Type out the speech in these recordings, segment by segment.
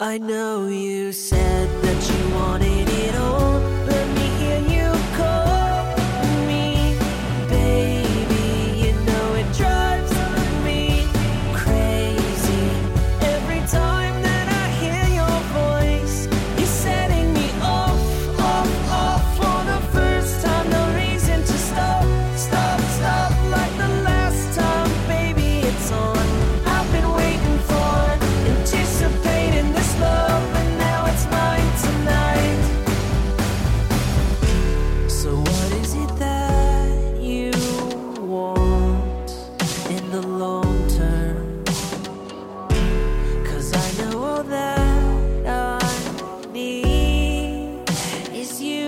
I know you said that you wanted it all. Let me hear you call me, baby. You know it drives me crazy every time that I hear your voice. You're setting me off, off for the first time. No reason to stop, stop like the last time, baby. It's on. I've been waiting for, anticipating this love, and now it's mine tonight. So what is it that you want in the long term? 'Cause I know all that I need is you.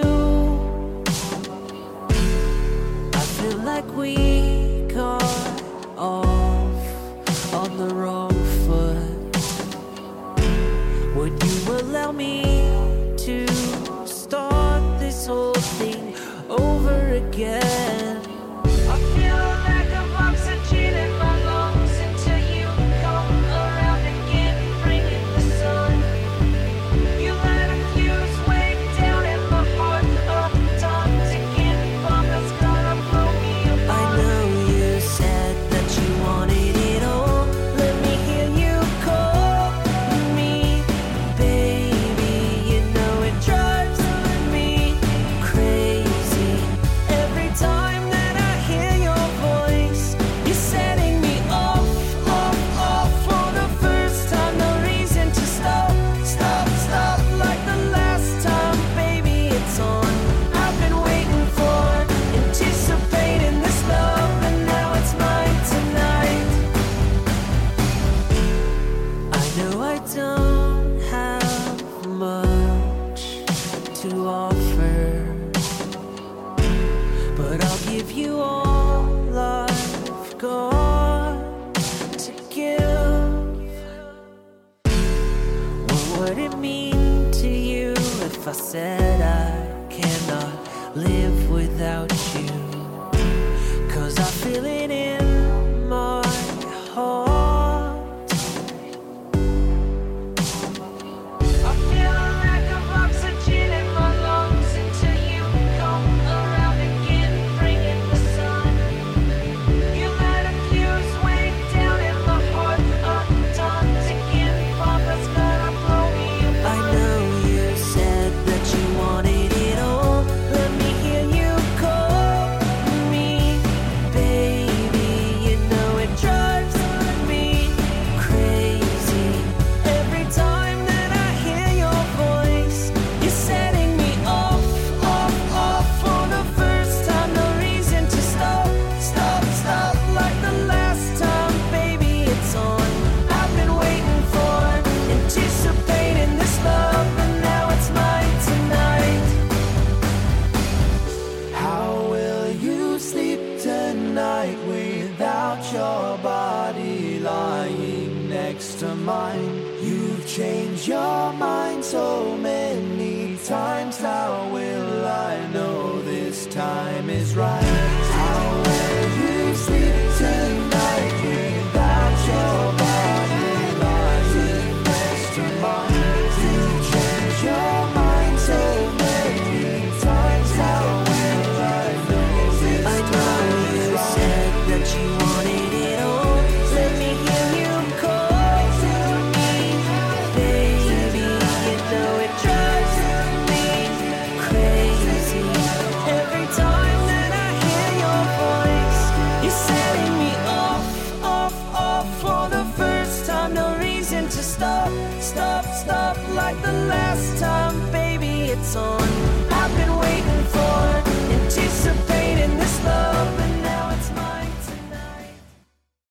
I feel like we got off on the wrong foot. Would you allow me to start this whole thing over again? I feel like I'm oxygen in my lungs until you come around again, bringing the sun. You light a fuse way down in my heart. Times again, bomb that's gonna blow me apart. I know you said that you wanted it all. Let me hear you call me, baby. You know it drives me crazy every time that I hear your voice. You're setting me off for the first time. No reason to stop like the last time, baby. It's on. I've been waiting for, anticipating this love, and now it's mine tonight. I know I don't have much to offer, but I'll give you all I've got to give. What would it mean to you if I said I cannot live without you? 'Cause I feel it in my heart. I feel a lack of oxygen in my lungs until you come around again, bringing the sun. You light a fuse way down in my heart. Times again, bomb that's gonna blow me apart. I know you said that you wanted it all. Let me hear you call me, baby. You know it drives me crazy every time that I hear your voice. You're setting me off for the first time. No reason to stop like the last time, baby. It's on. I've been waiting for, anticipating this love, and now it's mine tonight. How will you sleep tonight without your body lying next to mine? You've changed your mind so many times. How will I know this time is right? How will you sleep tonight without your body lying next to mine? You've changed your mind so many times. How will I know this I know time you is right? said that you wanted it all. Let me hear you call me, baby. You know it drives me crazy every time that I hear your voice. You're setting me off for the first time. No reason to stop like the last time, baby. It's on.